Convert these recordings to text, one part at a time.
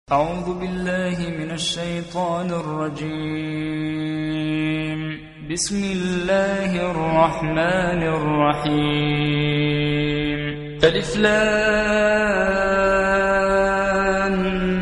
أعوذ بالله من الشيطان الرجيم. بسم الله الرحمن الرحيم. ألف لام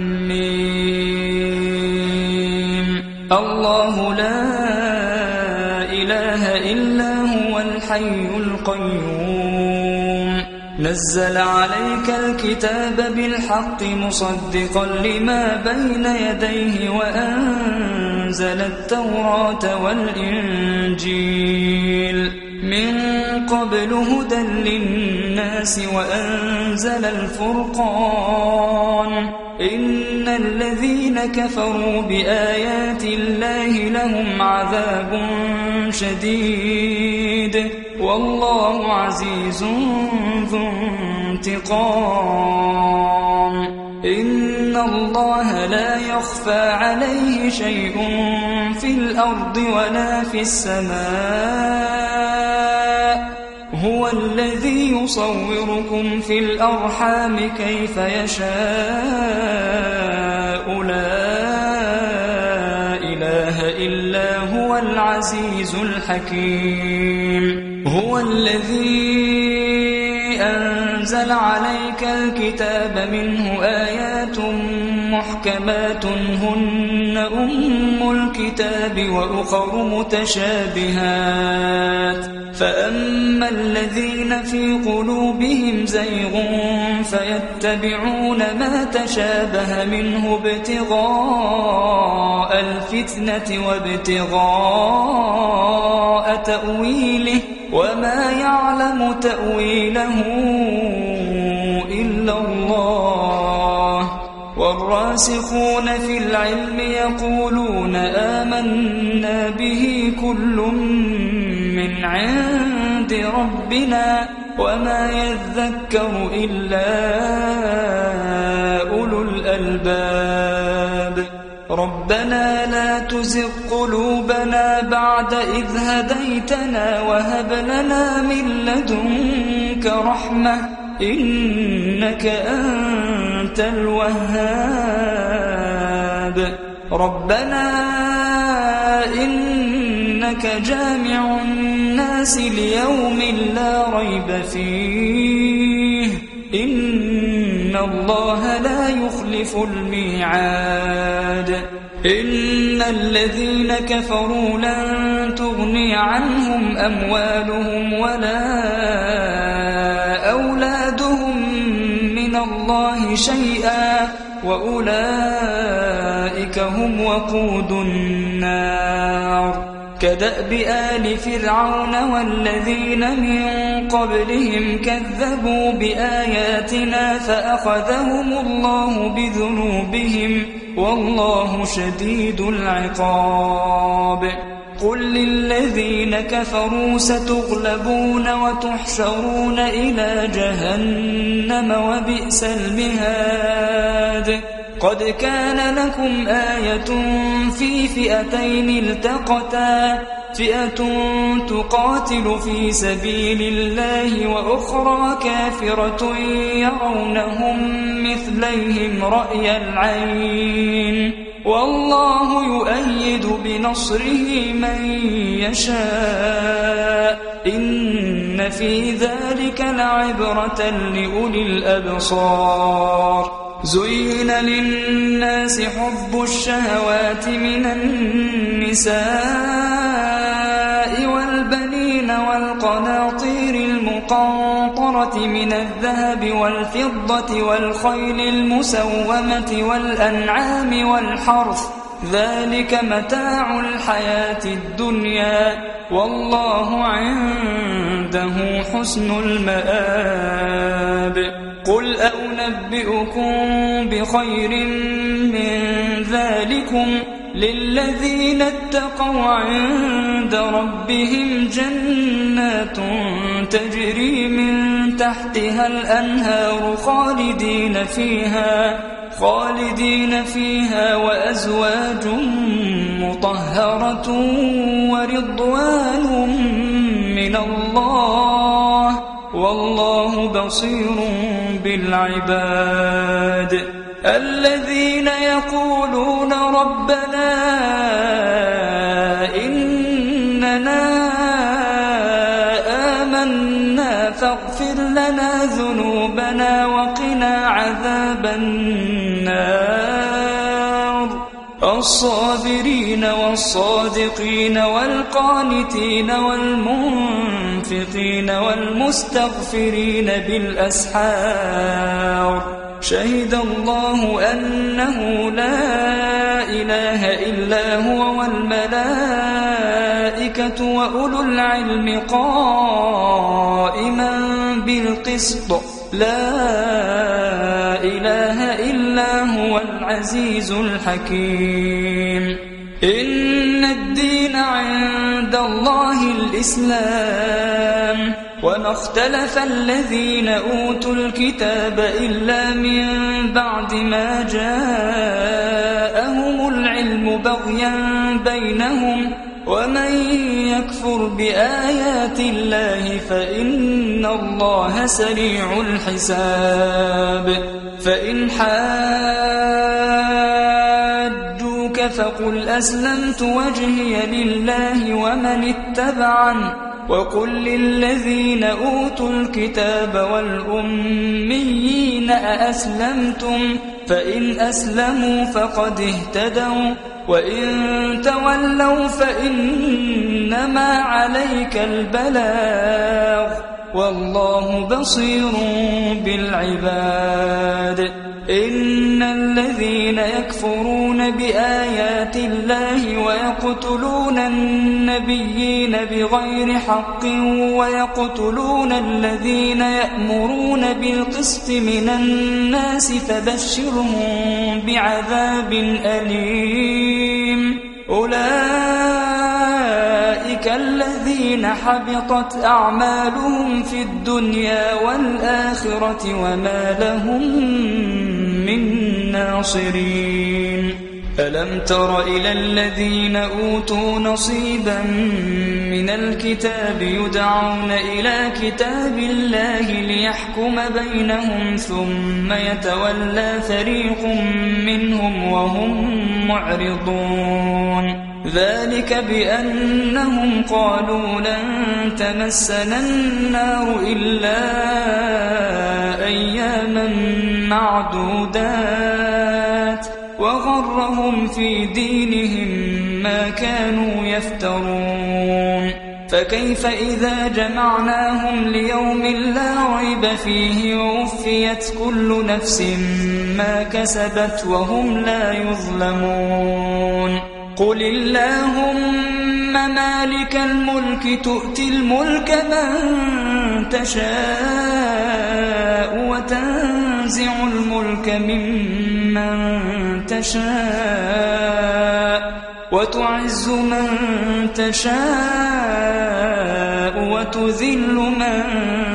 ميم. الله لا إله إلا هو الحي القيوم نزل عليك الكتاب بالحق مصدقا لما بين يديه وأنزل التوراة والإنجيل من قبل هدى للناس وأنزل الفرقان إن الذين كفروا بآيات الله لهم عذاب شديد والله عزيز ذو انتقام. إن الله لا يخفى عليه شيء في الأرض ولا في السماء هو الذي يصوركم في الأرحام كيف يشاء لا إله إلا هو العزيز الحكيم. هو الذي أنزل عليك الكتاب منه آيات محكمات هن أم الكتاب وأخر متشابهات فأما الذين في قلوبهم زيغ فيتبعون ما تشابه منه ابتغاء الفتنة وابتغاء تأويله وما يعلم تأويله إلا الله والراسخون في العلم يقولون آمنا به كل من عند ربنا وما يذكر إلا أولو الألباب. ربنا لا تزغ قلوبنا بعد إذ هديتنا وهب لنا من لدنك رحمة إنك أنت الوهاب. ربنا إنك جامع الناس ليوم لا ريب فيه إن الله لا يخلف الميعاد. إن الذين كفروا لن تغني عنهم أموالهم ولا أولادهم من الله شيئا وأولئك هم وقود النار. كدأب آل فرعون والذين من قبلهم كذبوا بآياتنا فأخذهم الله بذنوبهم والله شديد العقاب. قل للذين كفروا ستغلبون وتحشرون إلى جهنم وبئس المهاد. قد كان لكم آية في فئتين التقتا فئة تقاتل في سبيل الله وأخرى كافرة يرونهم مثليهم رأي العين والله يؤيد بنصره من يشاء إن في ذلك لعبرة لأولي الأبصار. زين للناس حب الشهوات من النساء والبنين والقناطير المقنطرة من الذهب والفضة والخيل المسومة والأنعام والحرث ذلك متاع الحياة الدنيا والله عنده حسن المآب. قل أنبئكم بخير من ذلكم للذين اتقوا عند ربهم جنات تجري من تحتها الأنهار خالدين فيها وأزواج مطهرة ورضوان من الله والله بصير بالعباد. الذين يقولون ربنا إننا آمنا فاغفر لنا ذنوبنا وقنا عذاب النار الصابرين والصادقين والقانتين والمنفقين والمستغفرين بالأسحار شهد الله أنه لا إله إلا هو والملائكة وأولو العلم قائما بالقسط لا إله إلا هو العزيز الحكيم إن الدين عند الله الإسلام وما اختلف الذين أوتوا الكتاب إلا من بعد ما جاءهم العلم بغيا بينهم ومن يكفر بآيات الله فإن الله سريع الحساب فإن حاجوك فقل أسلمت وجهي لله ومن اتبعني وقل للذين أوتوا الكتاب والأميين أأسلمتم فإن أسلموا فقد اهتدوا وإن تولوا فإنما عليك البلاغ والله بصير بالعباد إن الذين يكفرون بآيات الله ويقتلون النبيين بغير حق ويقتلون الذين يأمرون بالقسط من الناس فبشرهم بعذاب أليم أولئك الذين حبطت أعمالهم في الدنيا والآخرة وما لهم من ناصرين ألم تر إلى الذين أوتوا نصيبا من الكتاب يدعون إلى كتاب الله ليحكم بينهم ثم يتولى فريق منهم وهم معرضون ذلك بأنهم قالوا لن تمسنا النار إلا أياما معدودات وغرهم في دينهم ما كانوا يفترون فكيف إذا جمعناهم ليوم لا ريب فيه ووفيت كل نفس ما كسبت وهم لا يظلمون قل اللهم مالك الملك تؤتي الملك من تشاء وتنزع الملك ممن تشاء وتعز من تشاء وتذل من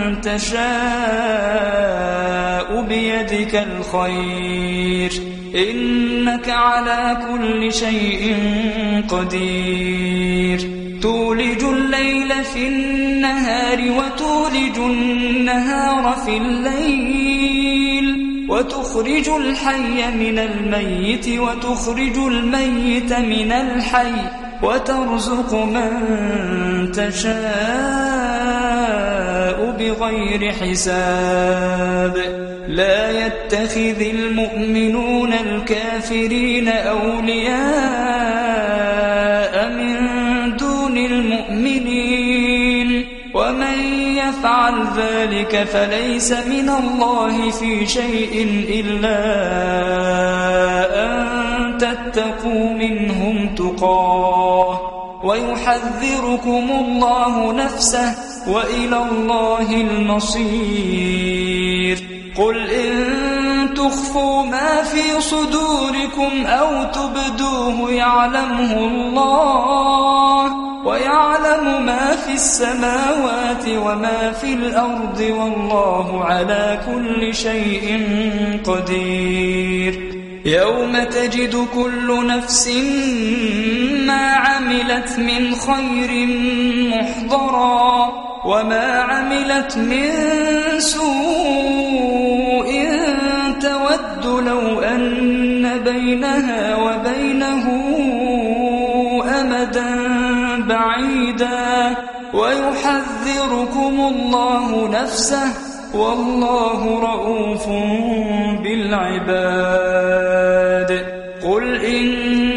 تشاء بيدك الخير إنك على كل شيء قدير تولج الليل في النهار وتولج النهار في الليل وتخرج الحي من الميت وتخرج الميت من الحي وترزق من تشاء بغير حساب لا يتخذ المؤمنون الكافرين أولياء من دون المؤمنين ومن يفعل ذلك فليس من الله في شيء إلا أن تتقوا منهم تقاه ويحذركم الله نفسه وإلى الله المصير قل إن تخفوا ما في صدوركم أو تبدوه يعلمه الله ويعلم ما في السماوات وما في الأرض والله على كل شيء قدير يوم تجد كل نفس ما عملت من خير محضرا وما عملت من سوء تود لو أن بينها وبينه أمدا بعيدا ويحذركم الله نفسه والله رؤوف بالعباد قل إن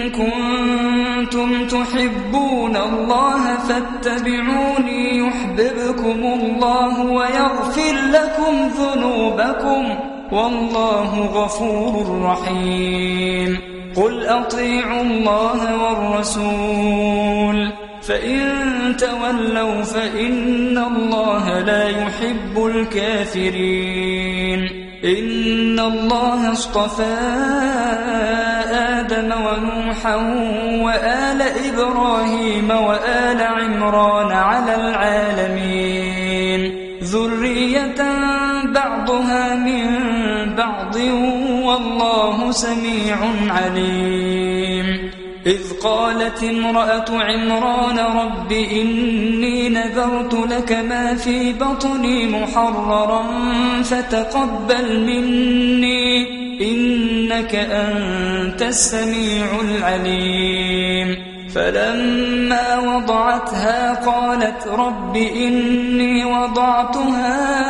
كنتم تحبون الله فاتبعوني يحببكم الله ويغفر لكم ذنوبكم والله غفور رحيم قل أطيعوا الله والرسول فإن تولوا فإن الله لا يحب الكافرين إن الله اصطفى آدم ونوحا وآل إبراهيم وآل عمران على العالمين ذرية بعضها من بعض والله سميع عليم إذ قالت امرأة عمران رب إني نذرت لك ما في بطني محررا فتقبل مني إنك أنت السميع العليم فلما وضعتها قالت رب إني وضعتها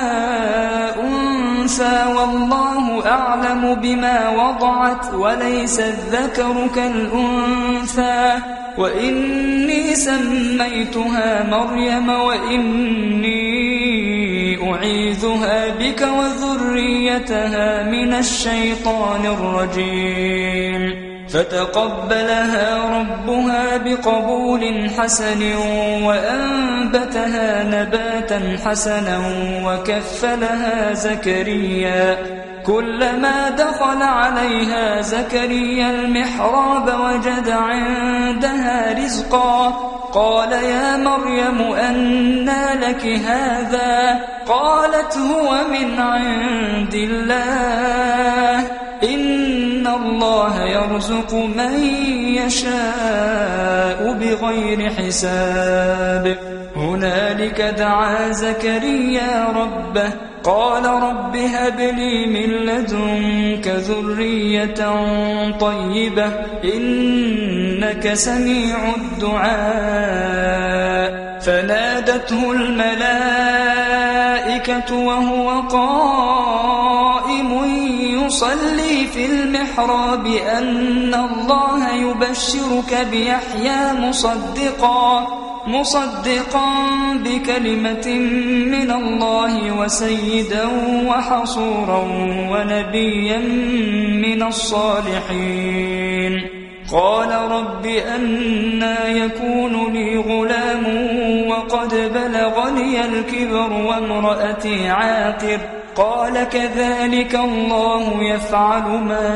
أنثى والله أعلم بما وضعت وليس الذكر كالأنثى وإني سميتها مريم وإني أعيذها بك وذريتها من الشيطان الرجيم فتقبلها ربها بقبول حسن وأنبتها نباتا حسنا وكفلها زكريا كلما دخل عليها زكريا المحراب وجد عندها رزقا قال يا مريم أنى لك هذا قالت هو من عند الله إن الله يرزق من يشاء بغير حساب هنالك دعا زكريا ربه قال رب هب لي من لدنك ذرية طيبة إنك سميع الدعاء فنادته الملائكة وهو قائم يصلي في المحراب أن الله يبشرك بيحيى مصدقا بكلمة من الله وسيدا وحصورا ونبيا من الصالحين قال رب أنى يكون لي غلام وقد بلغني الكبر وامرأتي عاقر قال كذلك الله يفعل ما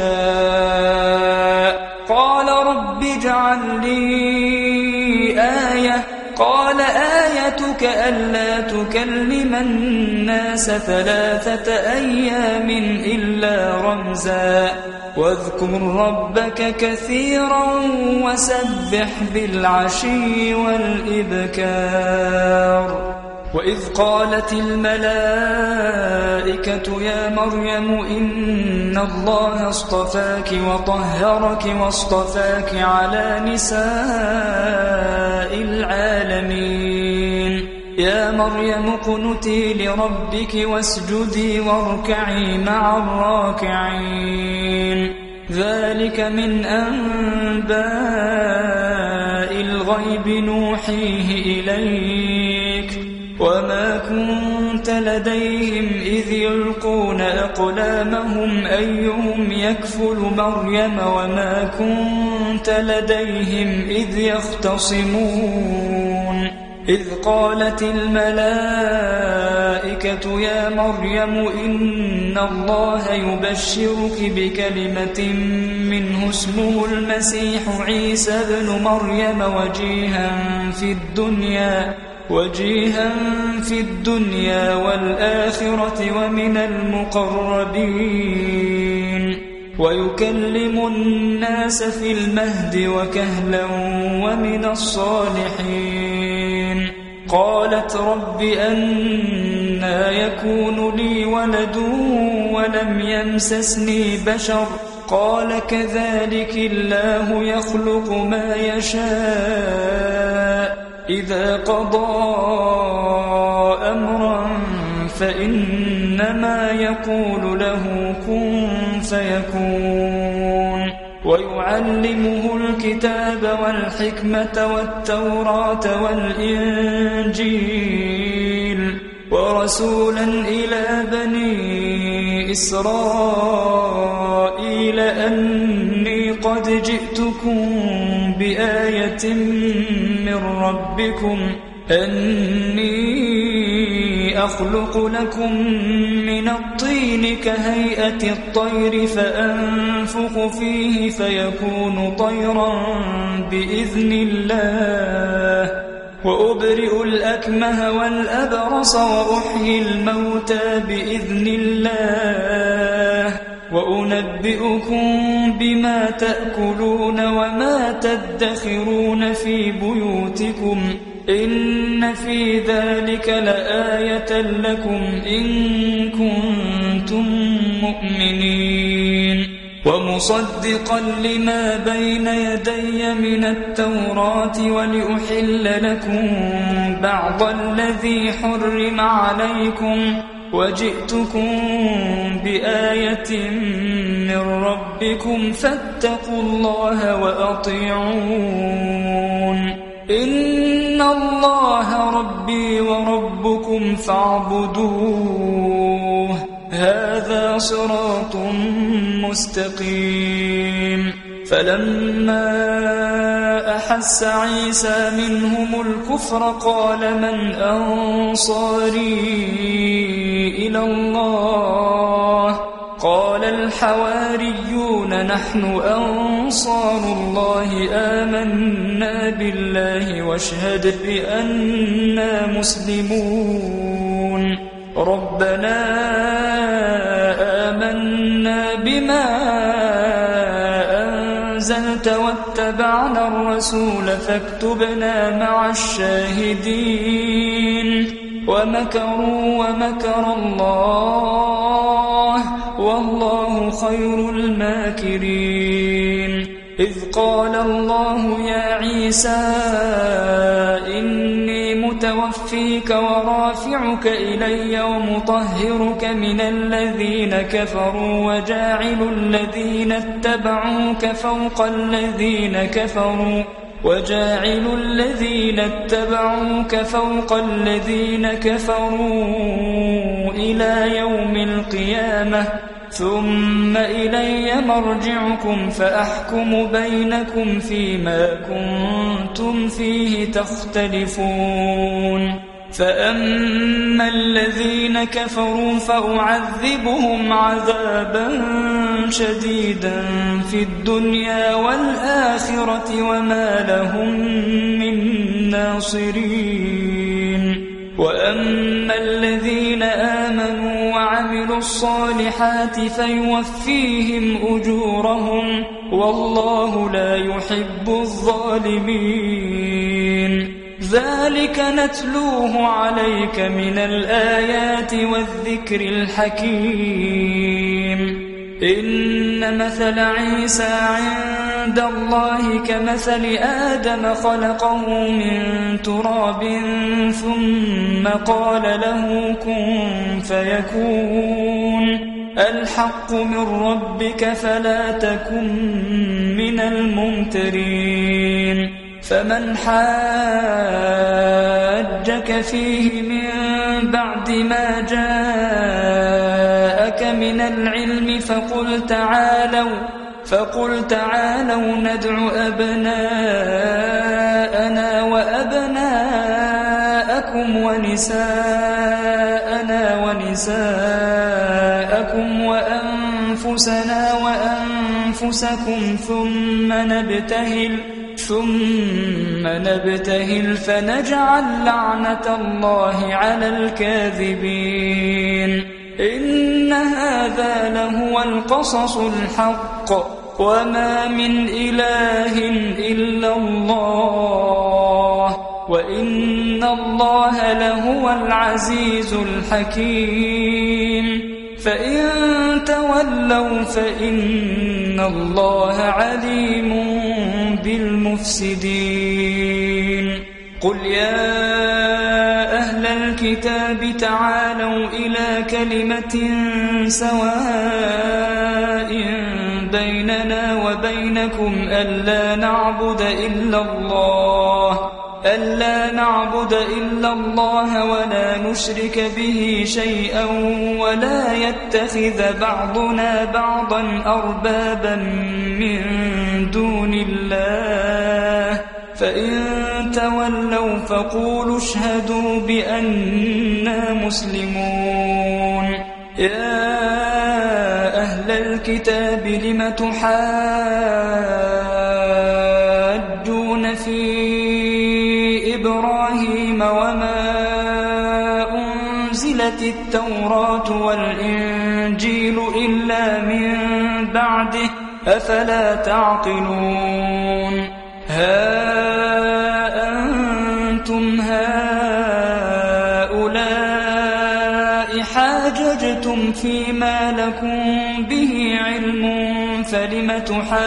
يشاء قال رب اجعل لي آية قال آيتك ألا تكلم الناس 3 أيام إلا رمزا واذكر ربك كثيرا وسبح بالعشي والإبكار وإذ قالت الملائكة يا مريم إن الله اصطفاك وطهرك واصطفاك على نساء العالمين يا مريم اقنتي لربك واسجدي واركعي مع الراكعين ذلك من أنباء الغيب نوحيه إليك وما كنت لديهم إذ يلقون أقلامهم أيهم يكفل مريم وما كنت لديهم إذ يختصمون إذ قالت الملائكة يا مريم إن الله يبشرك بكلمة منه اسمه المسيح عيسى ابن مريم وجيها في الدنيا والآخرة ومن المقربين ويكلم الناس في المهد وكهلا ومن الصالحين قالت رب أنى يكون لي ولد ولم يمسسني بشر قال كذلك الله يخلق ما يشاء إذا قضى أمرا فإنما يقول له كن فيكون ويعلمه الكتاب والحكمة والتوراة والإنجيل ورسولا إلى بني إسرائيل أني قد جئتكم بآية من ربكم أني أخلق لكم من الطين كهيئة الطير فأنفخ فيه فيكون طيرا بإذن الله وأبرئ الأكمه والأبرص وأحيي الموتى بإذن الله وأنبئكم بما تأكلون وما تدخرون في بيوتكم إن في ذلك لآية لكم إن كنتم مؤمنين ومصدقا لما بين يدي من التوراة ولأحل لكم بعض الذي حرم عليكم وجئتكم بآية من ربكم فاتقوا الله وأطيعون إن الله ربي وربكم فاعبدوه هذا صراط مستقيم فلما أحس عيسى منهم الكفر قال من أنصاري إلى الله قال الحواريون نحن أنصار الله آمنا بالله واشهد بأننا مسلمون ربنا آمنا بما أنزلت واتبعنا الرسول فاكتبنا مع الشاهدين ومكروا ومكر الله والله خير الماكرين إذ قال الله يا عيسى إني متوفيك ورافعك إلي ومطهرك من الذين كفروا وجاعل الذين اتبعوك فوق الذين كفروا إلى يوم القيامة ثم إلي مرجعكم فأحكم بينكم فيما كنتم فيه تختلفون فأما الذين كفروا فأعذبهم عذابا شديدا في الدنيا والآخرة وما لهم من ناصرين وأما الذين آمنوا وعملوا الصالحات فيوفيهم أجورهم والله لا يحب الظالمين ذلك نتلوه عليك من الآيات والذكر الحكيم إن مثل عيسى عند الله كمثل آدم خلقه من تراب ثم قال له كن فيكون الحق من ربك فلا تكن من الممترين فمن حاجك فيه من بعد ما جاءك من العلم فقل تعالوا ندع أبناءنا وأبناءكم ونساءنا ونساءكم وأنفسنا وأنفسكم ثم نبتهل فنجعل لعنة الله على الكاذبين إن هذا لهو القصص الحق وما من إله إلا الله وإن الله لهو العزيز الحكيم فإن تولوا فإن الله عليم بالمفسدين قل يا أهل الكتاب تعالوا إلى كلمة سواء بيننا وبينكم ألا نعبد إلا الله ولا نشرك به شيئا ولا يتخذ بعضنا بعضا أربابا من دون الله فإن تولوا فقولوا اشهدوا بأننا مسلمون يا أهل الكتاب لم تحاجون في إبراهيم وما أنزلت التوراة والإنجيل إلا من بعده أفلا تعقلون ها أنتم هؤلاء حاججتم فيما لكم به علم فلم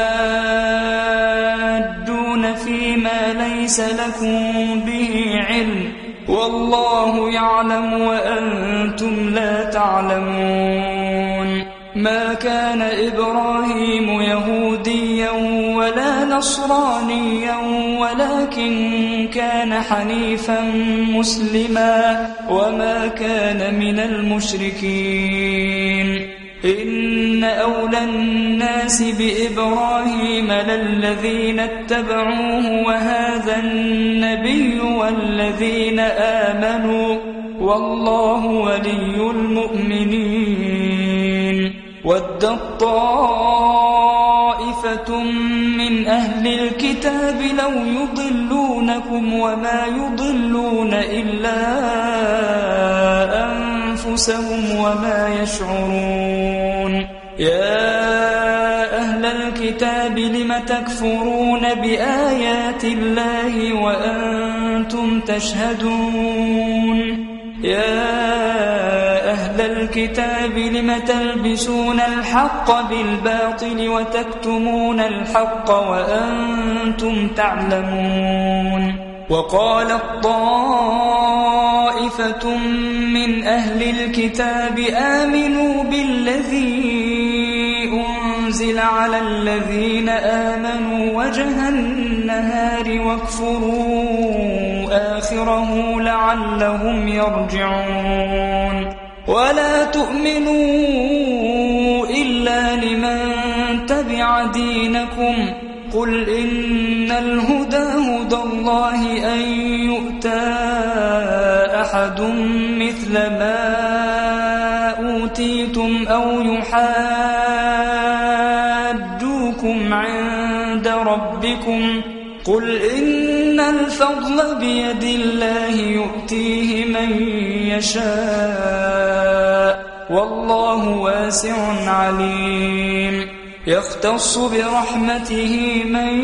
تحاجون فيما ليس لكم به علم والله يعلم وأنتم لا تعلمون ما كان إبراهيم يهوديا ولا نصرانيا ولكن كان حنيفا مسلما وما كان من المشركين إن أولى الناس بإبراهيم للذين اتبعوه وهذا النبي والذين آمنوا والله ولي المؤمنين ودت طائفة من أهل الكتاب لو يضلونكم وما يضلون إلا أنفسهم وما يشعرون يا أهل الكتاب لم تكفرون بآيات الله وأنتم تشهدون يا أهل الكتاب لم تلبسون الحق بالباطل وتكتمون الحق وأنتم تعلمون وقالت طائفة من أهل الكتاب آمنوا بالذي أنزل على الذين آمنوا وجه النهار واكفروا آخره لعلهم يرجعون ولا تؤمنوا إلا لمن تبع دينكم قل إن الهدى هدى الله أن يؤتى أحد مثل ما أوتيتم أو يحاجوكم عند ربكم قل إن الفضل بيد الله يؤتيه من يشاء والله واسع عليم يختص برحمته من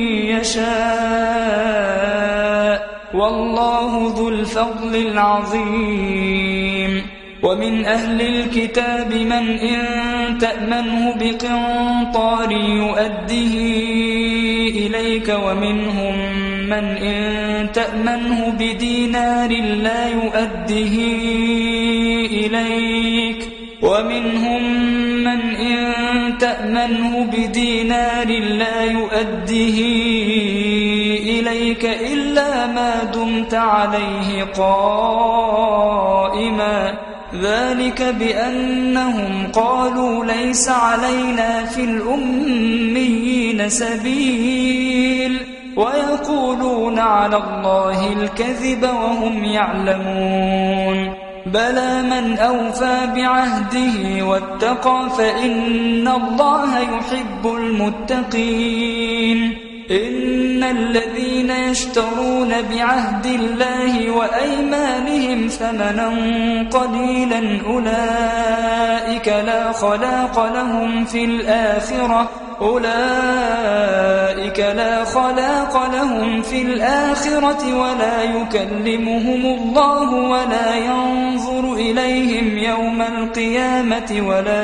يشاء والله ذو الفضل العظيم ومن أهل الكتاب من إن تأمنه بقنطار يؤده إليك ومنهم من إن تأمنه بدينار لا يؤده إليك ومنهم من إن تأمنه بدينار لا يؤده إليك إلا ما دمت عليه قائما ذلك بأنهم قالوا ليس علينا في الأميين سبيل ويقولون على الله الكذب وهم يعلمون بلى من أوفى بعهده واتقى فإن الله يحب المتقين إن الذين يشترون بعهد الله وأيمانهم ثمنا قليلا أولئك لا خلاق لهم في الآخرة خلاق لهم في الآخرة ولا يكلمهم الله ولا ينظر إليهم يوم القيامة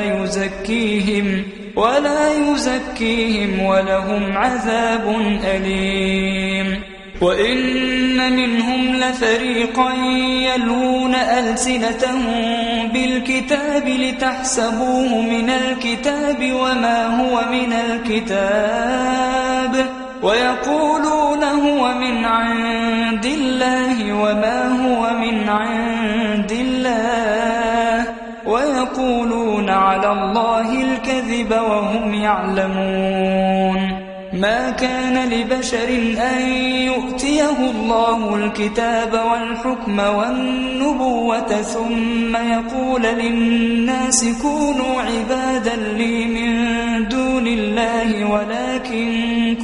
ولا يزكيهم ولهم عذاب أليم. وإن منهم لفريقا يلوون ألسنتهم بالكتاب لتحسبوه من الكتاب وما هو من الكتاب ويقولون هو من عند الله وما هو من عند الله ويقولون على الله الكذب وهم يعلمون. ما كان لبشر أن يؤتيه الله الكتاب والحكم والنبوة ثم يقول للناس كونوا عبادا لي من دون الله ولكن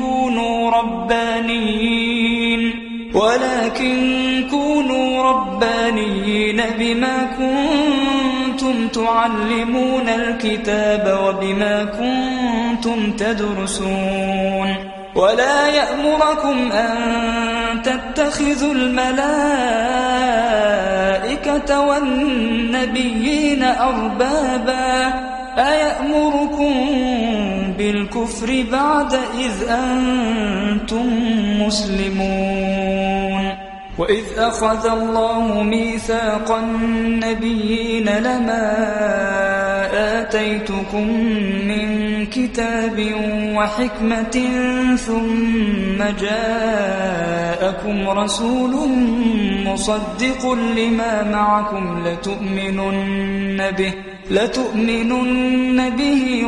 كونوا ربانيين بما كنتم تعلمون الكتاب وبما كنتم تدرسون. ولا يأمركم أن تتخذوا الملائكة والنبيين أربابا أيأمركم بالكفر بعد إذ أنتم مسلمون. وإذ أخذ الله ميثاق النبيين لما آتيتكم من كتاب وحكمة ثم جاءكم رسول مصدق لما معكم لتؤمنن به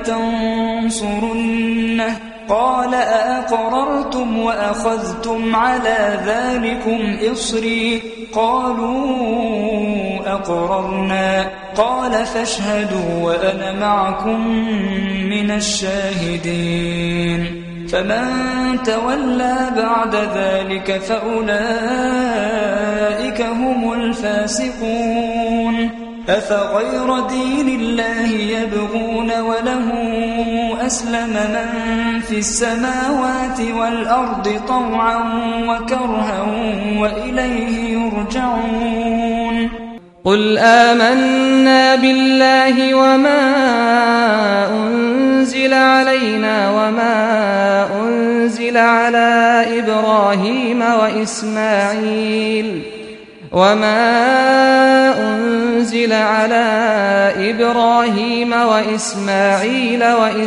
ولتنصرنه قال أأقررتم وأخذتم على ذلكم إصري قالوا أقررنا قال فاشهدوا وأنا معكم من الشاهدين. فمن تولى بعد ذلك فأولئك هم الفاسقون. أفغير دين الله يبغون وله أسلم من في السماوات والأرض طوعا وكرها وإليه يرجعون. قل آمنا بالله وما أنزل علينا وما أنزل على إبراهيم وإسماعيل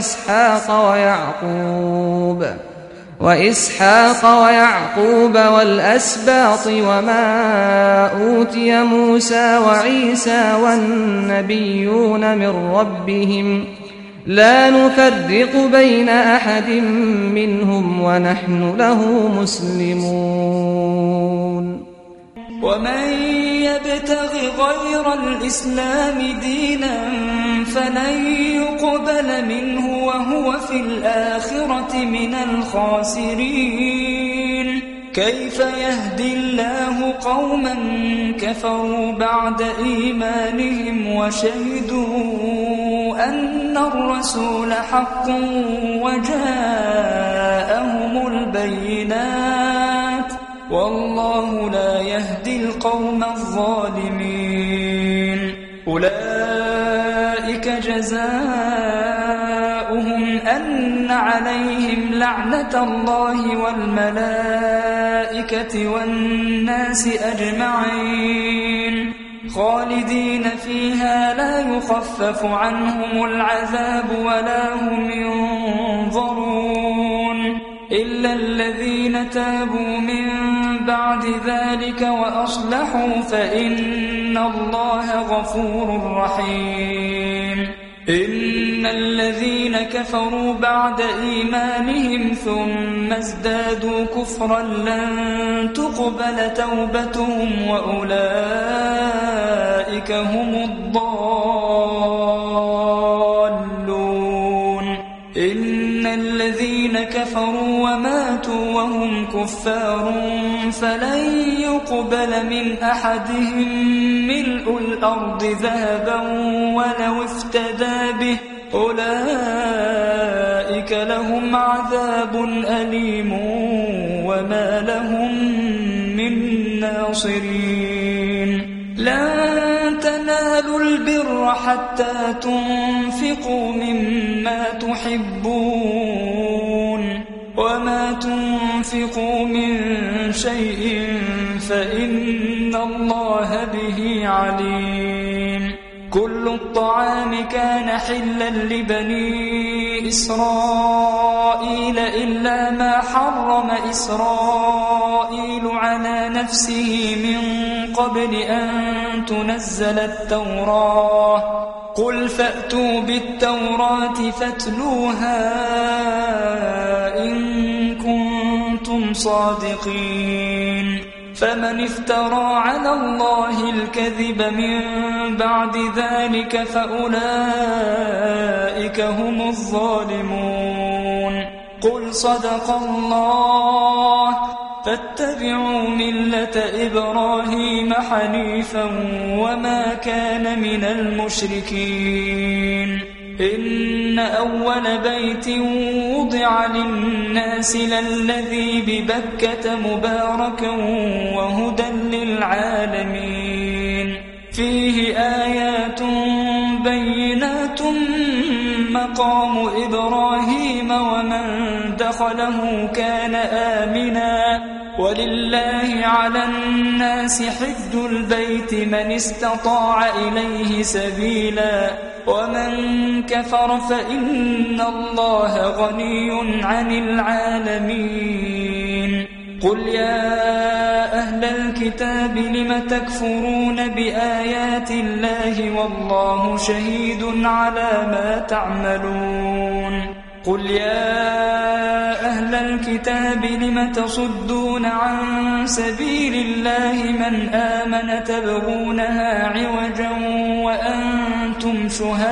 وإسحاق ويعقوب والأسباط وما أوتي موسى وعيسى والنبيون من ربهم لا نفرق بين أحد منهم ونحن له مسلمون. ومن يبتغ غير الإسلام دينا فلن يقبل منه وهو في الآخرة من الخاسرين. كيف يهدي الله قوما كفروا بعد إيمانهم وشهدوا أن الرسول حق وجاءهم البينات والله لا يهدي القوم الظالمين. أولئك جزاؤهم أن عليهم لعنة الله والملائكة والناس أجمعين خالدين فيها لا يخفف عنهم العذاب ولا هم ينظرون إلا الذين تابوا من بعد ذلك وأصلحوا فإن الله غفور رحيم. إن الذين كفروا بعد إيمانهم ثم ازدادوا كفرا لن تقبل توبتهم وأولئك هم الضالون. إن الذين كفروا وماتوا وهم كفار فلن يقبل من أحدهم ملء الأرض ذهبا ولو افتدى به أولئك أولئك لهم عذاب أليم وما لهم من ناصرين لن تنالوا البر حتى تنفقوا مما تحبون وما تنفقوا من شيء فإن الله به عليم كل الطعام كان حلا لبني إسرائيل إلا ما حرم إسرائيل على نفسه من قبل أن تنزل التوراة قل فأتوا بالتوراة فاتلوها إن كنتم صادقين فمن افترى على الله الكذب من بعد ذلك فأولئك هم الظالمون قل صدق الله فاتبعوا ملة إبراهيم حنيفا وما كان من المشركين إن أول بيت وضع للناس للذي ببكة مباركا وهدى للعالمين فيه آيات بينات مقام إبراهيم ومن دخله كان آمنا ولله على الناس حج البيت من استطاع إليه سبيلا ومن كفر فإن الله غني عن العالمين قل يا أهل الكتاب لم تكفرون بآيات الله والله شهيد على ما تعملون قل يا أهل الكتاب لم تصدون عن سبيل الله من آمن تبغونها عوجا وأنتم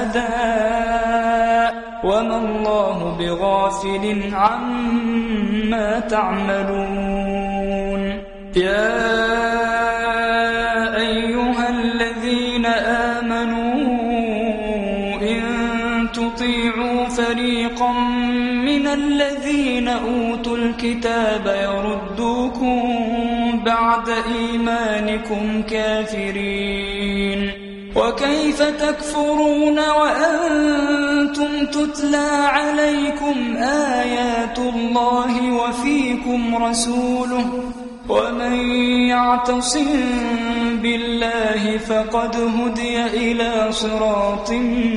شهداء وما الله بغافل عما تعملون يا أيها الذين آمنوا إن تطيعوا فريقا من الذين أوتوا الكتاب يردوكم بعد إيمانكم كافرين وكيف تكفرون وأنتم تتلى عليكم آيات الله وفيكم رسوله ومن يعتصم بالله فقد هدي إلى صراط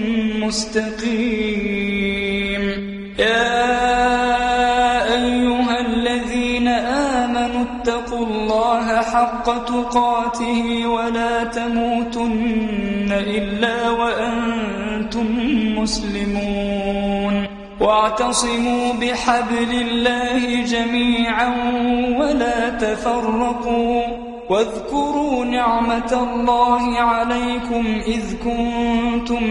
مستقيم يا أيها الذين آمنوا اتقوا الله حق تقاته ولا تموتن إلا وأنتم مسلمون واعتصموا بحبل الله جميعا ولا تفرقوا واذكروا نعمة الله عليكم إذ كنتم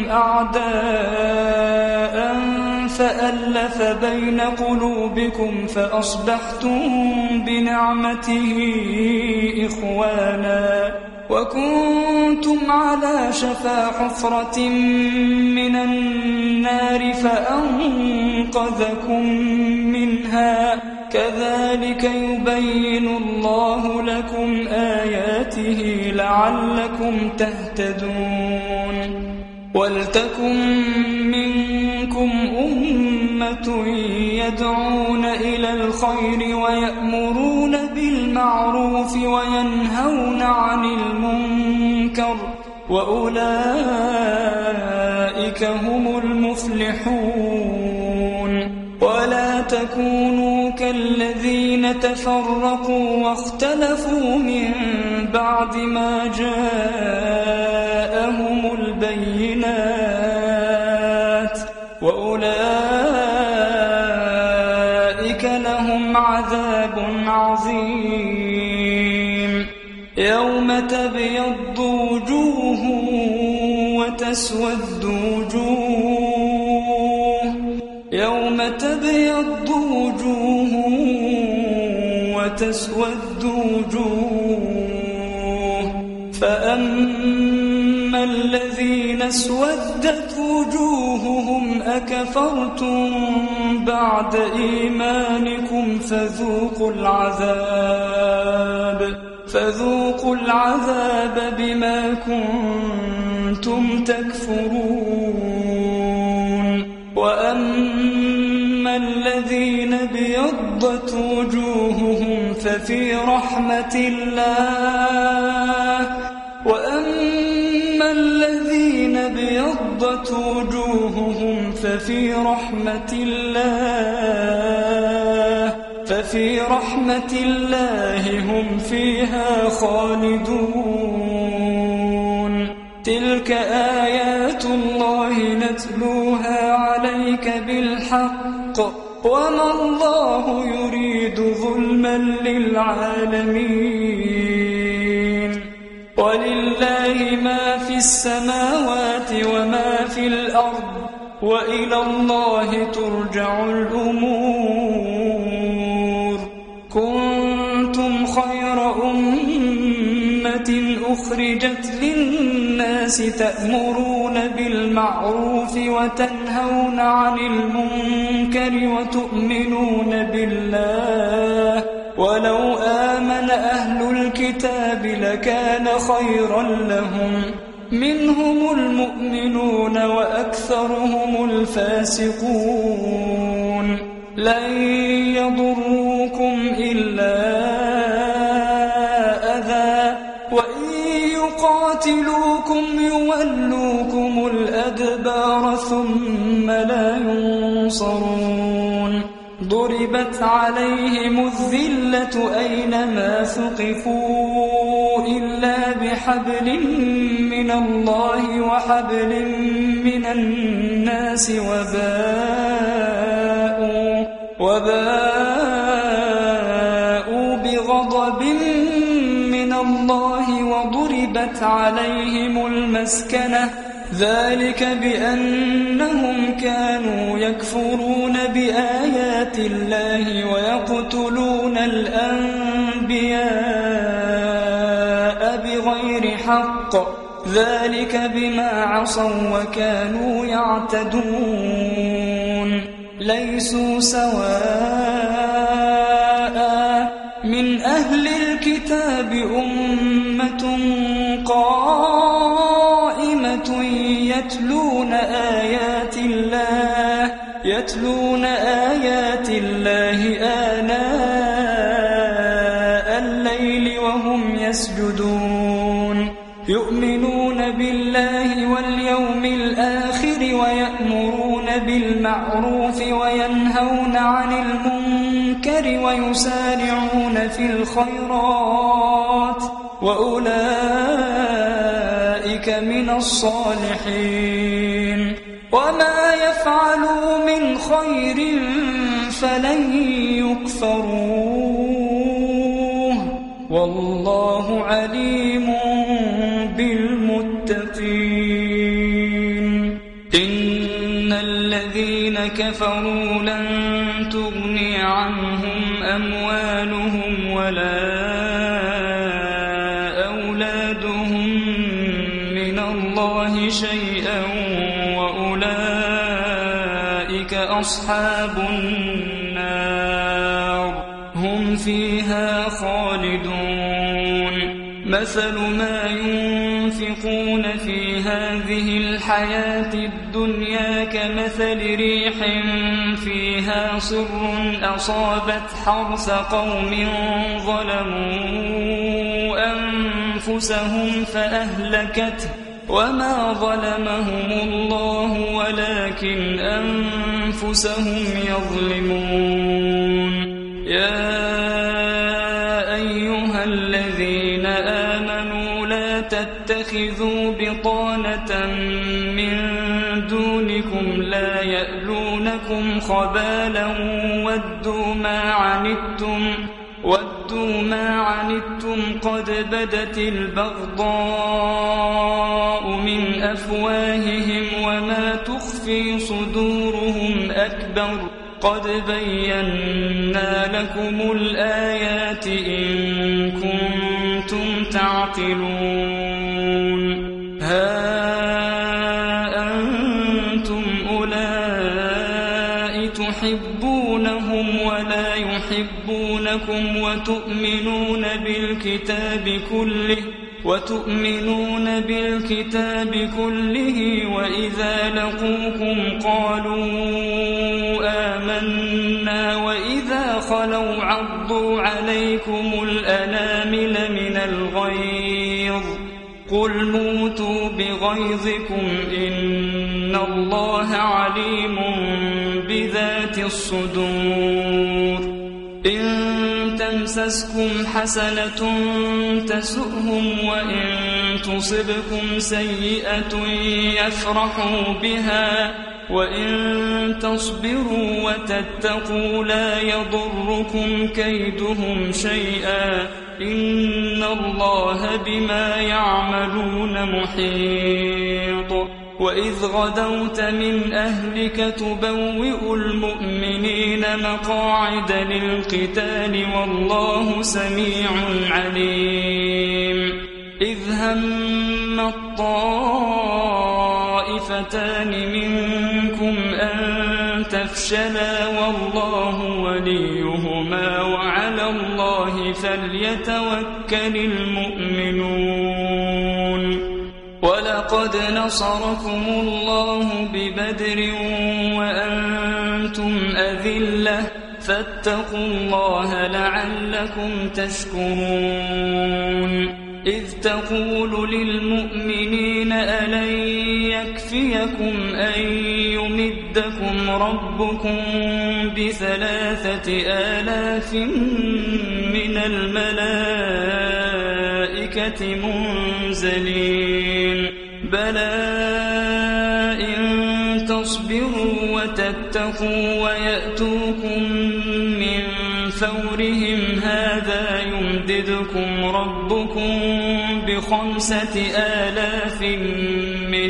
أعداء فألف بين قلوبكم فأصبحتم بنعمته إخوانا وكنتم على شفا حفرة من النار فأنقذكم منها كذلك يبين الله لكم آياته لعلكم تهتدون ولتكن منكم أمة يدعون إلى الخير ويأمرون بالمعروف وينهون عن المنكر وأولئك هم المفلحون ولا تكونوا كالذين تفرقوا واختلفوا من بعد ما جاءهم البينات وأولئك لهم عذاب عظيم يوم تبيض وجوه وتسود وجوه يوم تبيض وجوه وتسود وجوه فأما الذين اسودت وجوههم أكفرتم بعد إيمانكم فذوقوا العذاب بما كنتم تكفرون وأما الذين ابيضت وجوههم ففي رحمة الله هم فيها خالدون تلك آيات الله نتلوها عليك بالحق وما الله يريد ظلما للعالمين ولله ما في السماوات وما في الأرض وإلى الله ترجع الأمور كنتم خير أمة أخرجت للناس تأمرون بالمعروف وتنهون عن المنكر وتؤمنون بالله ولو آمن أهل الكتاب لكان خيرا لهم منهم المؤمنون وأكثرهم الفاسقون لن يضروكم إلا أذى وإن يقاتلوكم يولوكم الأدبار ثم لا ينصرون ضربت عليهم الذلة أينما ثقفوا إلا بحبل من الله وحبل من الناس وباءوا بغضب من الله وضربت عليهم المسكنة ذلك بأنهم كانوا يكفرون بآيات الله ويقتلون الأنبياء بغير حق ذلك بما عصوا وكانوا يعتدون ليسوا سواء من أهل الكتاب أمة قائمة يتلون آيات الله آناء الليل وهم يسجدون يؤمنون بالله واليوم الآخر ويأمرون بالمعروف وينهون عن المنكر ويسارعون في الخيرات وأولئك من الصالحين وما يفعلوا من خير فلن يكفروه والله عليم بالمتقين إن الذين كفروا لن تغني عنهم أموالهم ولا أولادهم من الله شيئا وأولئك أصحاب النار هم فيها خالدون مثل ما ينفقون في هذه الحياة الدنيا كمثل ريح فيها صر أصابت حرث قوم ظلموا أنفسهم فأهلكته وما ظلمهم الله ولكن أنفسهم يظلمون يا أيها الذين آمنوا لا تتخذوا بطانة من دونكم لا يألونكم خبالا ودوا ما عنتم قد بدت البغضاء من أفواههم وما تخفي صدورهم أكبر قد بينا لكم الآيات إن كنتم تعقلون لا يحبونكم وتؤمنون بالكتاب كله وإذا لقوكم قالوا آمنا وإذا خلوا عضوا عليكم الأنامل من الغيظ قل موتوا بغيظكم إن الله عليم بذات الصدور إن تمسسكم حسنة تسؤهم وإن تصبكم سيئة يفرحوا بها وإن تصبروا وتتقوا لا يضركم كيدهم شيئا إن الله بما يعملون محيط وإذ غدوت من أهلك تبوئ المؤمنين مقاعد للقتال والله سميع عليم إذ هم الطائفتان منكم أن تفشلا والله وليهما وعلى الله فليتوكل المؤمنون ولقد نصركم الله ببدر وأنتم أذلة فاتقوا الله لعلكم تشكرون إذ تقول للمؤمنين ألن يكفيكم أن يمدكم ربكم ب3,000 من الملائكة منزلين بلى إن تصبروا وتتقوا ويأتوكم من فورهم هذا يمددكم ربكم ب5,000 من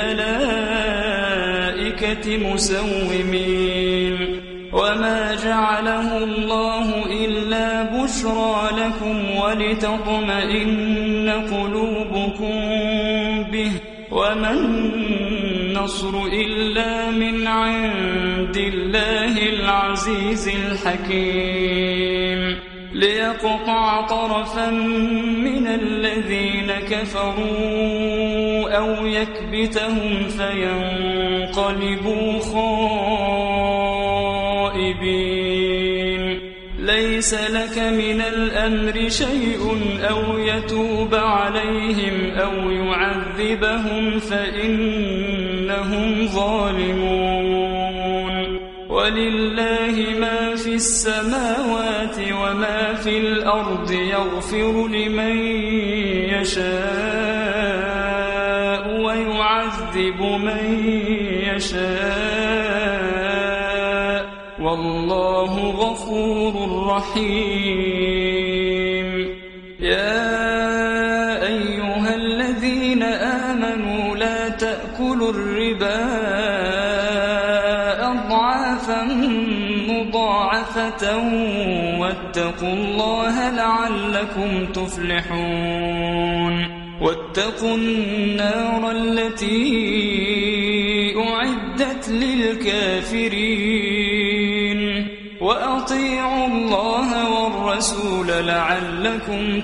الملائكة مسومين وما جعله الله إلا بشرى لكم ولتطمئن قلوبكم به وما النصر إلا من عند الله العزيز الحكيم ليقطع طرفا من الذين كفروا أو يكبتهم فينقلبوا خائبين ليس لك من الأمر شيء أو يتوب عليهم أو يعذبهم فإنهم ظالمون ولله ما في السماوات وما في الأرض يغفر لمن يشاء ويعذب من يشاء والله غفور رحيم يا أيها الذين آمنوا لا تأكلوا الربا أضعافا مضاعفة واتقوا الله لعلكم تفلحون واتقوا النار التي أعدت للكافرين وأطيعوا الله والرسول لعلكم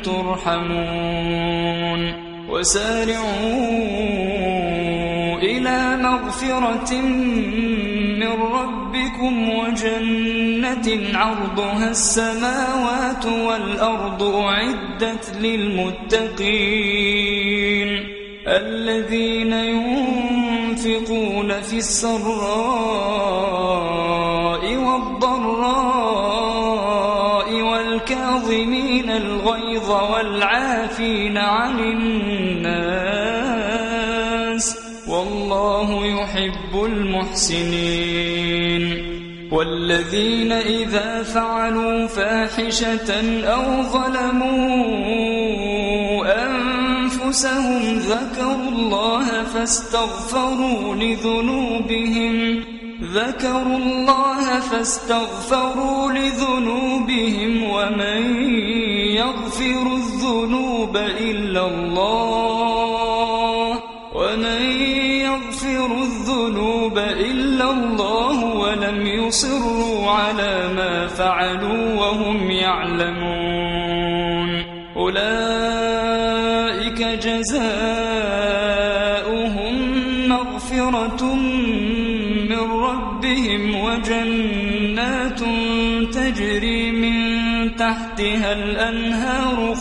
ترحمون وسارعوا إلى مغفرة من ربكم وجنة عرضها السماوات والأرض أعدت للمتقين الذين ينفقون في السراء والضراء والكاظمين الغيظ والعافين عن الناس والله يحب المحسنين والذين إذا فعلوا فاحشة أو ظلموا أنفسهم ذكروا الله فاستغفروا لذنوبهم ومن يغفر الذنوب إلا الله ولم يصروا أصروا على ما فعلوا وهم يعلمون أولئك جزاؤهم مغفرة من ربهم وجنات تجري من تحتها الأنهار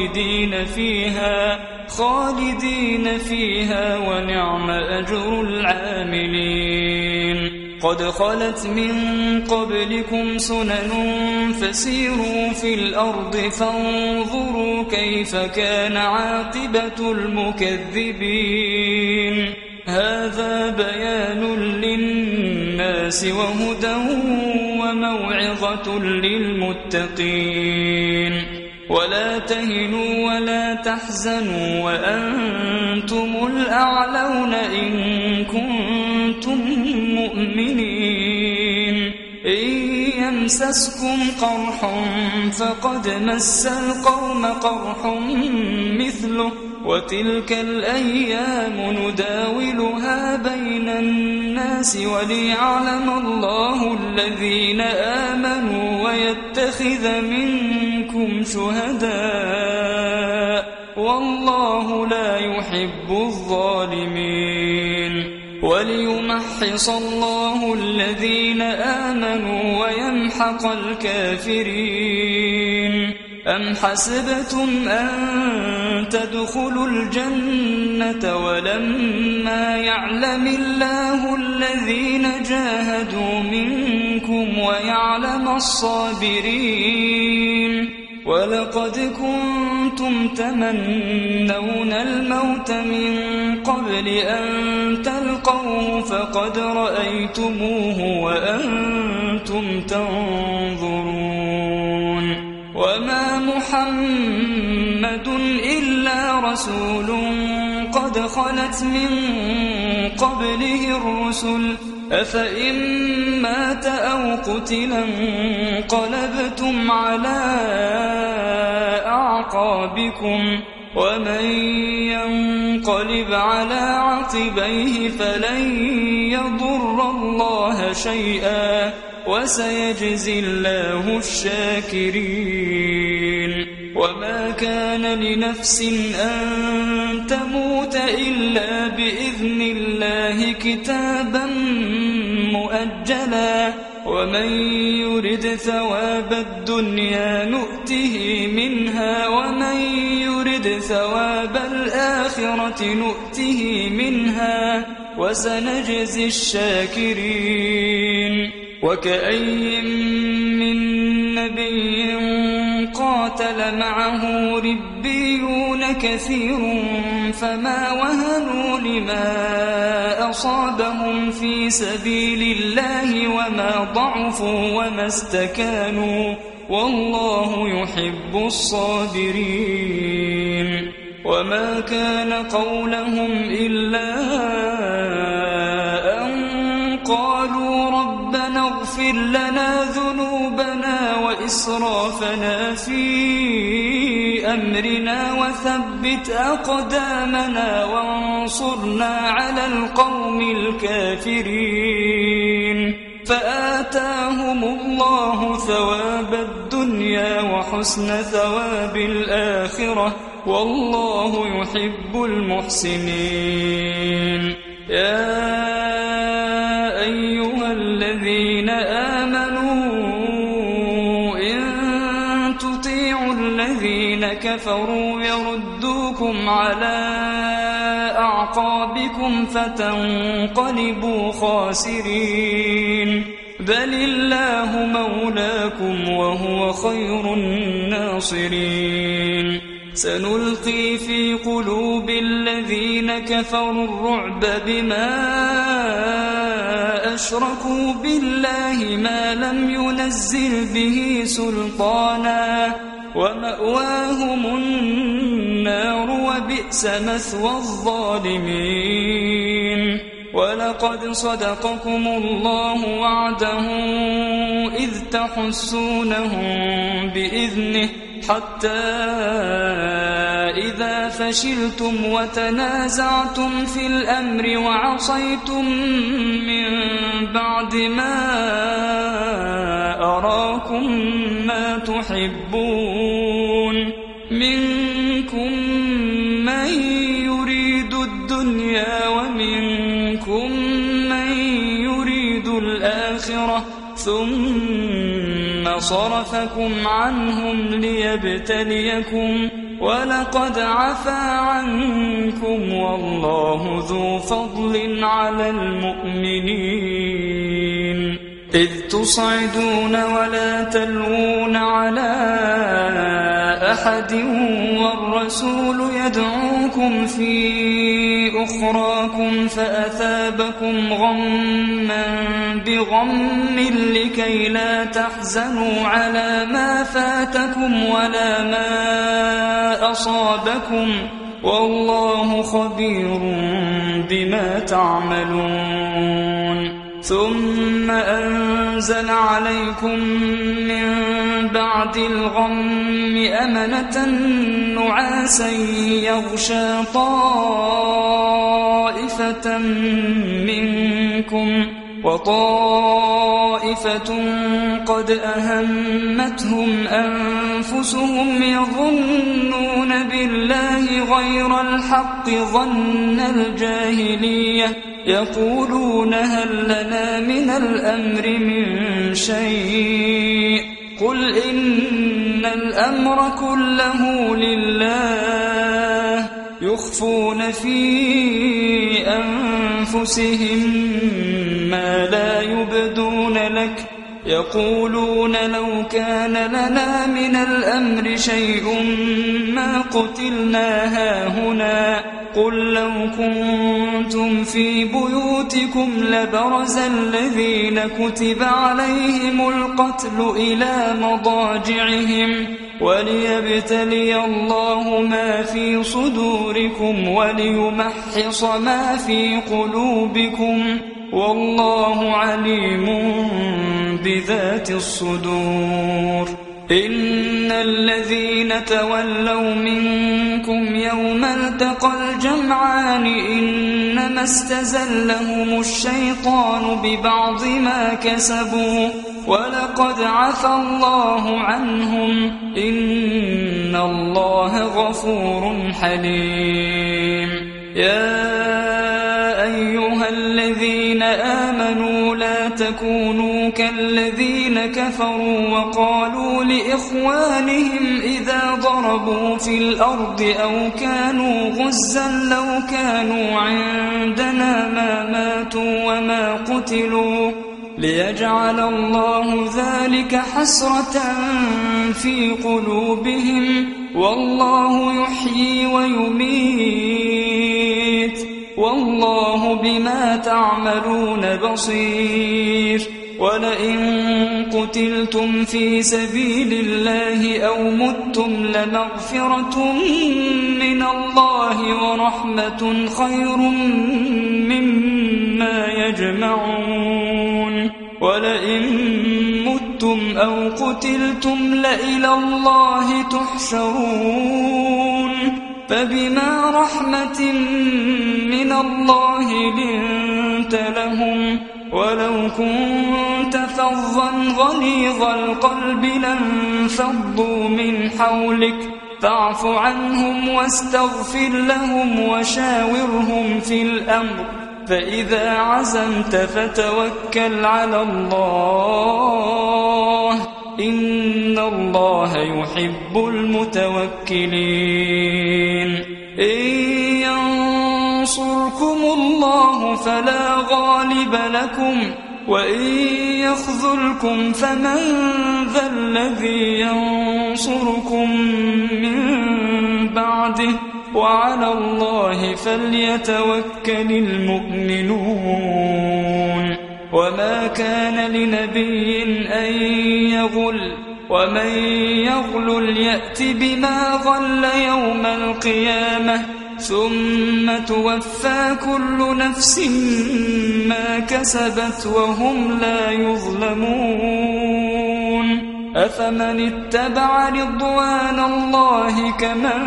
خالدين فيها ونعم أجر العاملين قد خلت من قبلكم سنن فسيروا في الأرض فانظروا كيف كان عاقبة المكذبين هذا بيان للناس وهدى وموعظة للمتقين ولا تهنوا ولا تحزنوا وأنتم الأعلون إن كنتم مؤمنين إن يمسسكم قرح فقد مس القوم قرح مثله وتلك الأيام نداولها بين الناس وليعلم الله الذين آمنوا ويتخذ منكم شهداء والله لا يحب الظالمين وليمحص الله الذين آمنوا ويمحق الكافرين أم حسبتم أن تدخلوا الجنة ولما يعلم الله الذين جاهدوا منكم ويعلم الصابرين ولقد كنتم تمنون الموت من قبل أن تلقوه فقد رأيتموه وأنتم تنظرون وما محمد إلا رسول قد خلت من قبله الرسل أفإن مات أو قتلا انقلبتم على أعقابكم ومن ينقلب على عقبيه فلن يضر الله شيئا وسيجزي الله الشاكرين وما كان لنفس أن تموت إلا بإذن الله كتابا مؤجلا ومن يرد ثواب الدنيا نؤته منها ومن يرد ثواب الآخرة نؤته منها وسنجزي الشاكرين وكأي من نبي قاتل معه ربيون كثير فما وهنوا لما أصابهم في سبيل الله وما ضعفوا وما استكانوا والله يحب الصابرين وما كان قولهم إلا أن قالوا ربنا اغفر لنا ذنوبنا وإسرافنا في أمرنا وثبت أقدامنا وانصرنا على القوم الكافرين فآتاهم الله ثواب الدنيا وحسن ثواب الآخرة والله يحب المحسنين يا أيها الذين آمنوا إن تطيعوا الذين كفروا يردوكم على أعقابكم فتنقلبوا خاسرين بل الله مولاكم وهو خير الناصرين سنلقي في قلوب الذين كفروا الرعب بما أشركوا بالله ما لم ينزل به سلطانا ومأواهم النار وبئس مثوى الظالمين ولقد صدقكم الله وعده إذ تحسونهم بإذنه حتى إذا فشلتم وتنازعتم في الأمر وعصيتم من بعد ما أراكم ما تحبون منكم من يريد الدنيا ومنكم من يريد الآخرة ثم صرفكم عنهم ليبتليكم ولقد عفا عنكم والله ذو فضل على المؤمنين إذ تصعدون ولا تلوون على أحد والرسول يدعوكم في أخراكم فأثابكم غما بغم لكي لا تحزنوا على ما فاتكم ولا ما أصابكم والله خبير بما تعملون ثم أنزل عليكم من بعد الغم أمنة نعاسا يغشى طائفة منكم وطائفة قد أهمتهم أنفسهم يظنون بالله غير الحق ظن الجاهلية يقولون هل لنا من الأمر من شيء قل إن الأمر كله لله يخفون في أنفسهم ما لا يبدون لك يقولون لو كان لنا من الأمر شيء ما قتلنا هاهنا قل لو كنتم في بيوتكم لبرز الذين كتب عليهم القتل إلى مضاجعهم وليبتلي الله ما في صدوركم وليمحص ما في قلوبكم والله عليم بذات الصدور إن الذين تولوا منكم يوم التقى الجمعان إنما استزلهم الشيطان ببعض ما كسبوا ولقد عفى الله عنهم إن الله غفور حليم يا أيها الذين آمنوا لا تكونوا كالذين كفروا وقالوا لإخوانهم إذا ضربوا في الأرض أو كانوا غزا لو كانوا عندنا ما ماتوا وما قتلوا ليجعل الله ذلك حسرة في قلوبهم والله يحيي ويميت والله بما تعملون بصير ولئن قتلتم في سبيل الله أو متم لمغفرة من الله ورحمة خير مما يجمعون ولئن متم أو قتلتم لإلى الله تحشرون فبما رحمة من الله لنت لهم ولو كنت فظا غليظ القلب لانفضوا من حولك فاعف عنهم واستغفر لهم وشاورهم في الأمر فإذا عزمت فتوكل على الله إن الله يحب المتوكلين إن ينصركم الله فلا غالب لكم وإن يخذلكم فمن ذا الذي ينصركم من بعده وعلى الله فليتوكل المؤمنون وما كان لنبي أن يغل ومن يغلل يأت بما غل يوم القيامة ثم توفى كل نفس ما كسبت وهم لا يظلمون أفمن اتبع رضوان الله كمن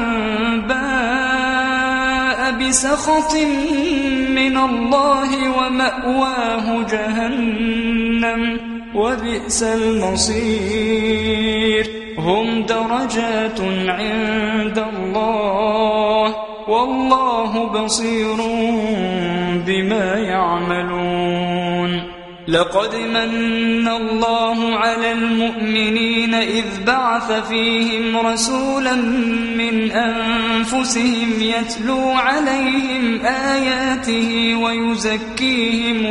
باء بسخط من الله ومأواه جهنم وبئس المصير هم درجات عند الله والله بصير بما يعملون لقد من الله على المؤمنين إذ بعث فيهم رسولا من أنفسهم يتلو عليهم آياته ويزكيهم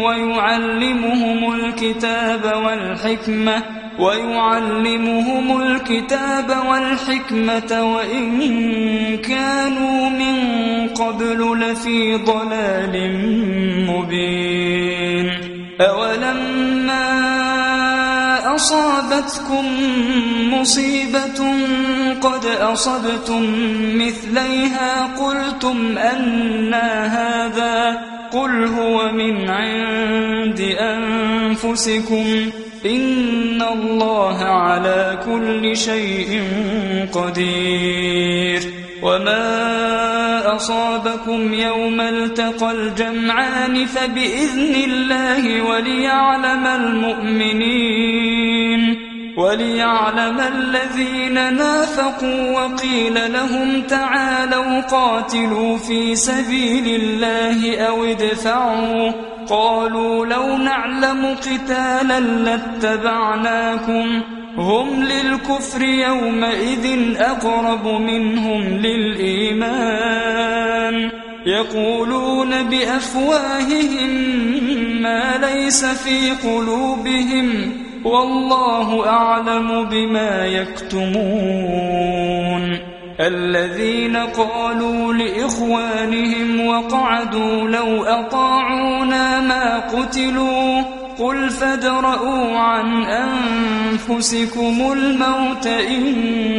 ويعلمهم الكتاب والحكمة وإن كانوا من قبل لفي ضلال مبين أولما أصابتكم مصيبة قد أصبتم مثليها قلتم أنى هذا قل هو من عند أنفسكم إن الله على كل شيء قدير وما أصابكم يوم التقى الجمعان فبإذن الله وليعلم الذين نافقوا وقيل لهم تعالوا قاتلوا في سبيل الله أو ادفعوا قالوا لو نعلم قتالا لاتبعناكم هم للكفر يومئذ أقرب منهم للإيمان يقولون بأفواههم ما ليس في قلوبهم والله أعلم بما يكتمون الذين قالوا لإخوانهم وقعدوا لو أطاعونا ما قتلوا قل فادرءوا عن أنفسكم الموت إن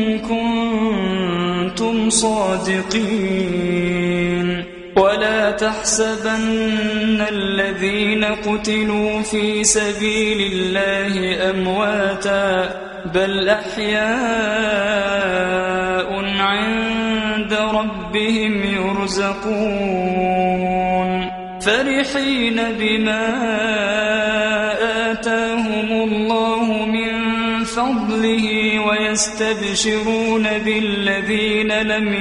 كنتم صادقين ولا تحسبن الذين قتلوا في سبيل الله أمواتا بل أحياء عند ربهم يرزقون فرحين بما آتاهم الله من فضله ويستبشرون بالذين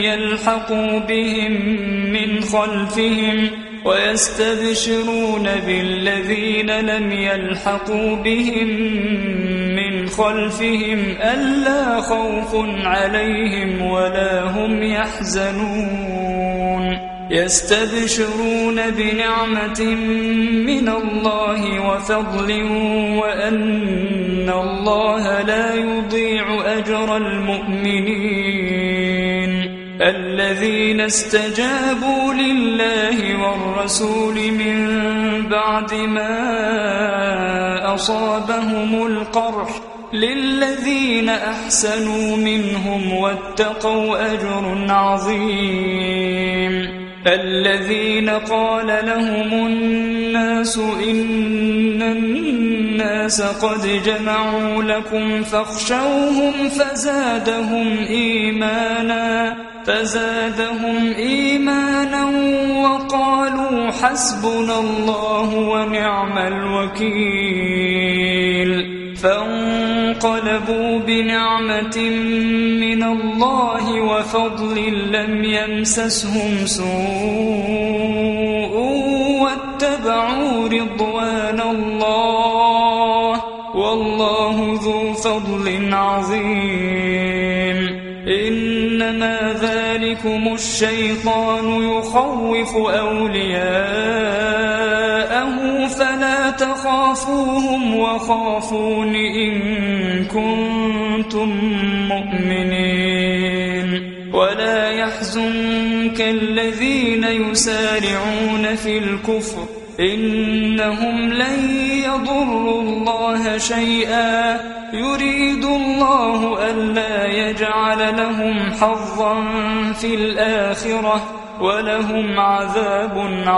لم يلحقوا بهم من خلفهم ألا خوف عليهم ولا هم يحزنون يستبشرون بنعمة من الله وفضل وأن الله لا يضيع أجر المؤمنين الذين استجابوا لله والرسول من بعد ما أصابهم القرح للذين أحسنوا منهم واتقوا أجر عظيم الذين قال لهم الناس إن الناس قد جمعوا لكم فاخشوهم فزادهم إيمانا وقالوا حسبنا الله ونعم الوكيل فانقلبوا بنعمة من الله وفضل لم يمسسهم سوء واتبعوا رضوان الله والله ذو فضل عظيم إنما ذلكم الشيطان يخوف أولياءه فلا تخافوهم وخافون إن كنتم مؤمنين ولا يحزنك الذين يسارعون في الكفر إنهم لن يضروا الله شيئا يريد الله ألا يجعل لهم حظا في الآخرة ولهم عذاب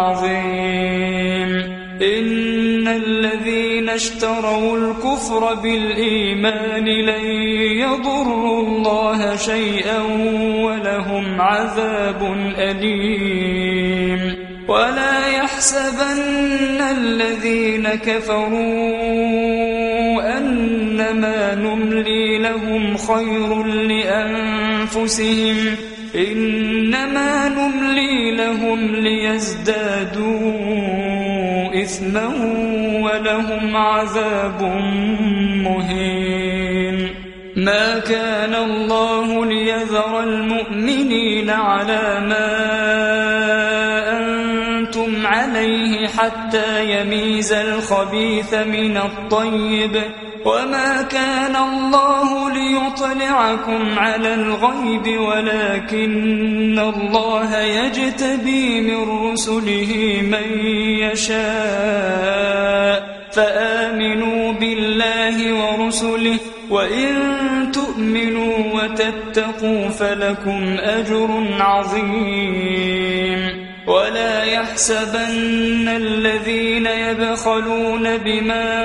عظيم إن الذين اشتروا الكفر بالإيمان لن يضروا الله شيئا ولهم عذاب أليم ولا يحسبن الذين كفروا نملي لهم خير لأنفسهم إنما نملي لهم ليزدادوا إثما ولهم عذاب مهين ما كان الله ليذر المؤمنين على ما أنتم عليه حتى يميز الخبيث من الطيب وما كان الله ليطلعكم على الغيب ولكن الله يجتبي من رسله من يشاء فآمنوا بالله ورسله وإن تؤمنوا وتتقوا فلكم أجر عظيم ولا يحسبن الذين يبخلون بما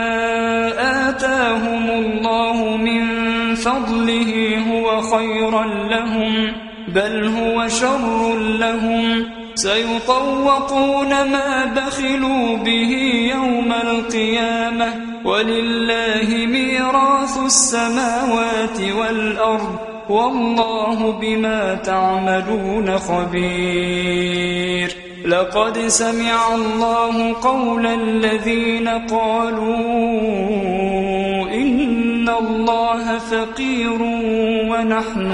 آتاهم الله من فضله هو خيرا لهم بل هو شر لهم سيطوقون ما بخلوا به يوم القيامة ولله ميراث السماوات والأرض والله بما تعملون خبير لقد سمع الله قول الذين قالوا إن الله فقير ونحن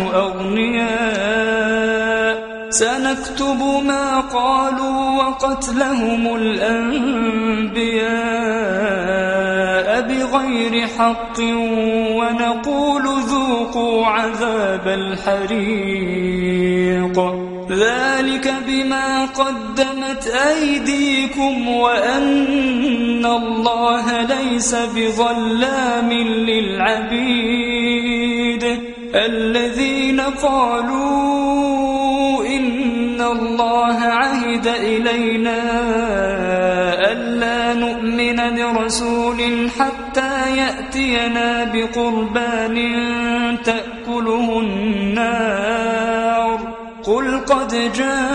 أغنياء سنكتب ما قالوا وقتلهم الأنبياء بغير حق ونقول ذوقوا عذاب الحريق ذلك بما قدمت أيديكم وأن الله ليس بظلام للعبيد الذين قالوا إن الله عهد إلينا ألا نؤمن لرسول حتى يأتينا بقربان تأكله النار قل قد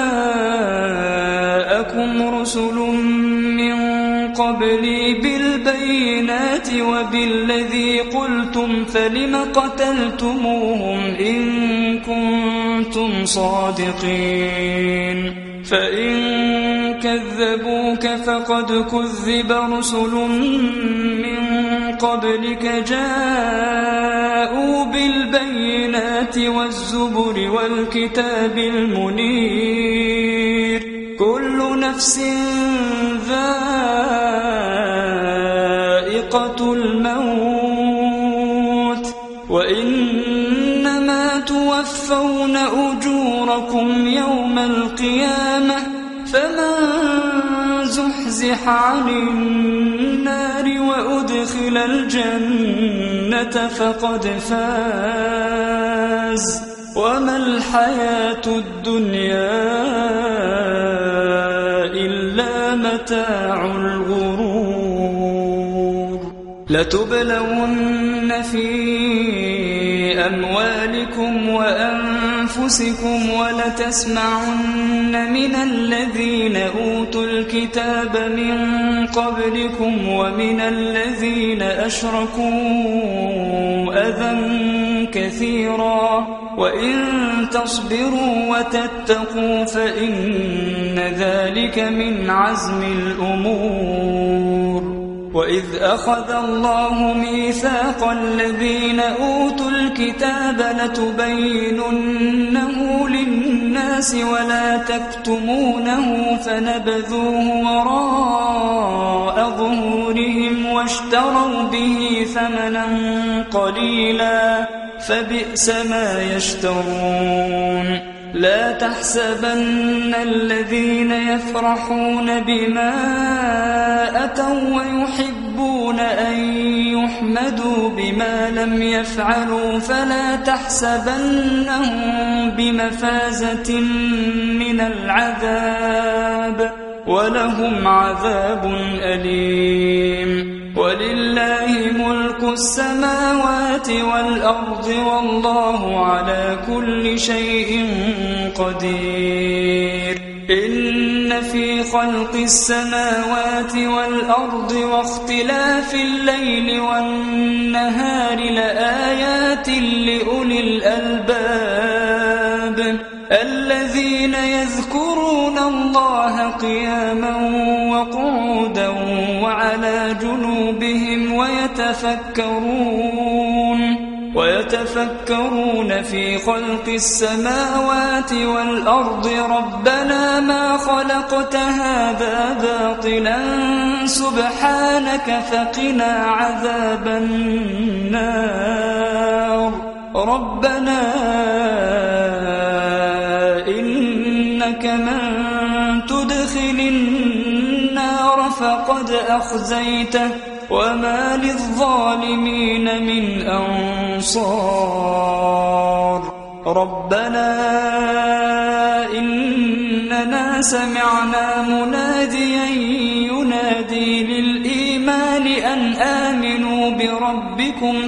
جاءكم رسل من قبلي بالبينات وبالذي قلتم فلم قتلتموهم إن كنتم صادقين فإن كذبوك فقد كذب رسل من قبلك جاءوا بالبينات والزبر والكتاب المنير كل نفس ذائقة الموت وإنما توفون أجوركم يوم القيامة فمن زحزح عن النار وأدخل الجنة فقد فاز وما الحياة الدنيا إلا متاع الغرور لتبلون في أموالكم وأنفسكم ولتسمعن من الذين أوتوا الكتاب من قبلكم ومن الذين أشركوا أذى كثيرا وإن تصبروا وتتقوا فإن ذلك من عزم الأمور وإذ أخذ الله ميثاق الذين أوتوا الكتاب لتبيننه للناس ولا تكتمونه فنبذوه وراء ظهورهم واشتروا به ثمنا قليلا فبئس ما يشترون لا تحسبن الذين يفرحون بما أتوا ويحبون أن يحمدوا بما لم يفعلوا فلا تحسبنهم بمفازة من العذاب ولهم عذاب أليم ولله ملك السماوات والأرض والله على كل شيء قدير إن إن في خلق السماوات والأرض واختلاف الليل والنهار لآيات لأولي الألباب الذين يذكرون الله قياما وقعودا وعلى جنوبهم ويتفكرون في خلق السماوات والأرض ربنا ما خلقت هذا باطلا سبحانك فقنا عذاب النار ربنا إنك من تدخل النار فقد أخزيته وما للظالمين من أنصار ربنا إننا سمعنا مناديا ينادي للإيمان أن آمنوا بربكم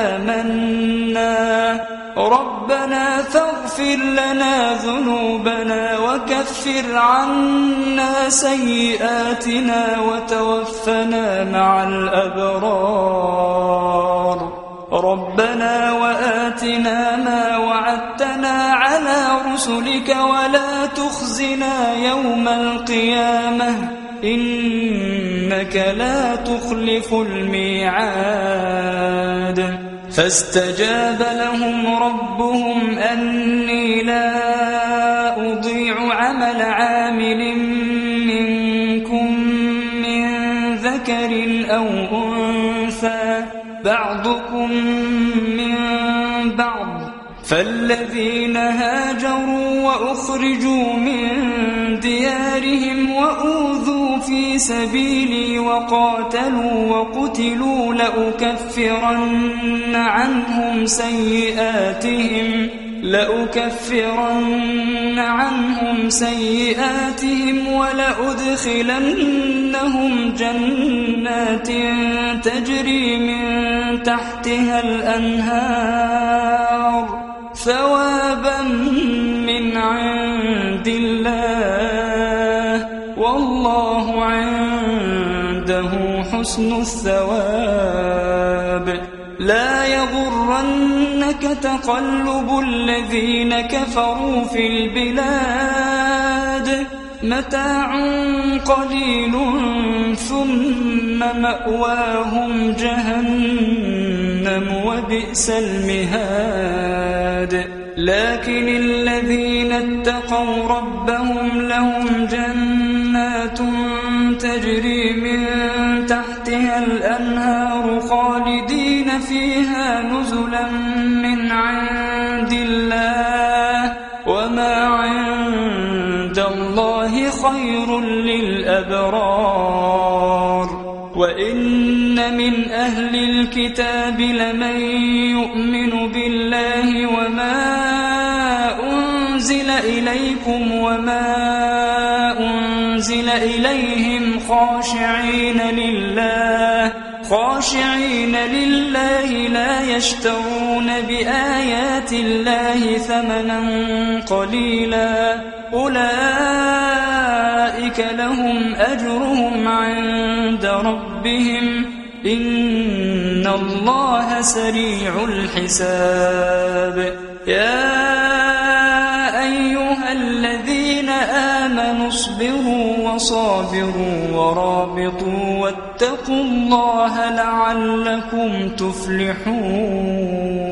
فآمنا ربنا فاغفر لنا ذنوبنا وكفر عنا سيئاتنا وتوفنا مع الأبرار ربنا وآتنا ما وعدتنا على رسلك ولا تخزنا يوم القيامة إنك لا تخلف الميعاد فاستجاب لهم ربهم أني لا أضيع عمل عامل منكم من ذكر أو أنثى بعضكم من بعض فالذين هاجروا وأخرجوا من ديارهم وأوذوا في سبيلي وقاتلوا وقتلوا لأكفرن عنهم سيئاتهم ولأدخلنهم جنات تجري من تحتها الأنهار ثوابا من عند الله والله عنده حسن الثواب لا يغرنك تقلب الذين كفروا في البلاد متاع قليل ثم مأواهم جهنم وبئس المهاد لكن الذين اتقوا ربهم لهم جنات تجري من تحتها الأنهار خالدين فيها نزلا من عند الله وما عند الله خير للأبرار وإن من أهل الكتاب لمن يؤمن بالله وما أنزل إليكم وما أنزل إليهم خاشعين لله لا يشترون بآيات الله ثمنا قليلا أولئك لهم أجرهم عند ربهم إن الله سريع الحساب يا أيها الذين آمنوا اصبروا وصابروا ورابطوا واتقوا الله لعلكم تفلحون